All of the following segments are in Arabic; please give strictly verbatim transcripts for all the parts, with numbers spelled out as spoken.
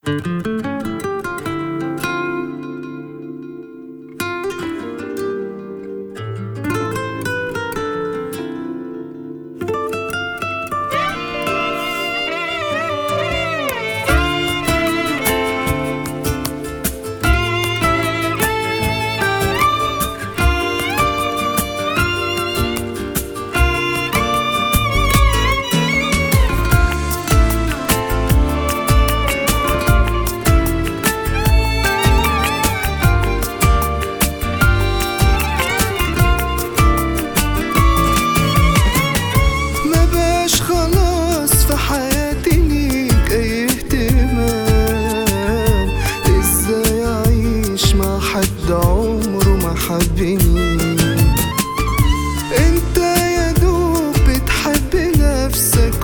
حد عمره ما حبني. انت يا دوب بتحب نفسك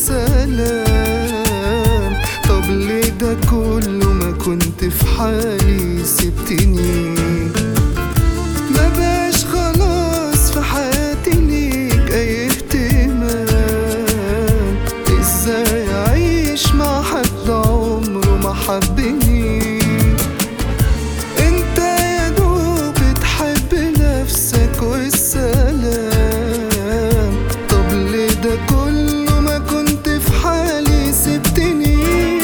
والسلام. طب ليه ده كله؟ ما كنت في حالي سبتني. ما بقاش خلاص في حياتي ليك اي اهتمام. ازاي اعيش مع حد عمره ما حبني؟ والسلام. طب ليه ده كله؟ ما كنت في حالي سبتني.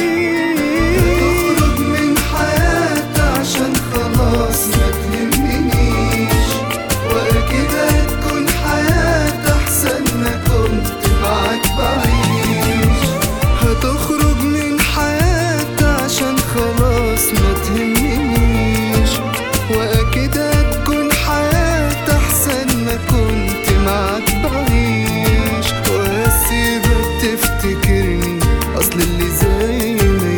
هتخرج من حياتي عشان خلاص ما تهمنيش، واكيد هتكون حياتي احسن ما كنت معاك بعيش. هتخرج من حياتي عشان خلاص ما تهمنيش، واكيد هتكون حياتي احسن ما كنت معاك بعيش. واسيبك تفتكرني، اصل اللي زي ما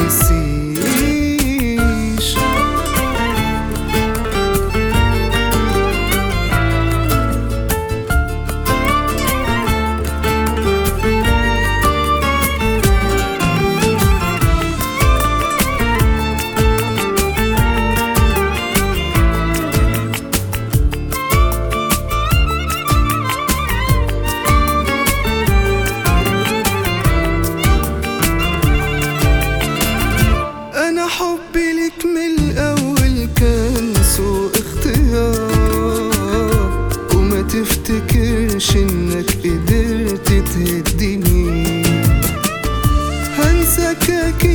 يتنسيش. حبي ليك من الأول كان سوء اختيار، وما تفتكرش انك قدرت تهديني. هنساك أكيد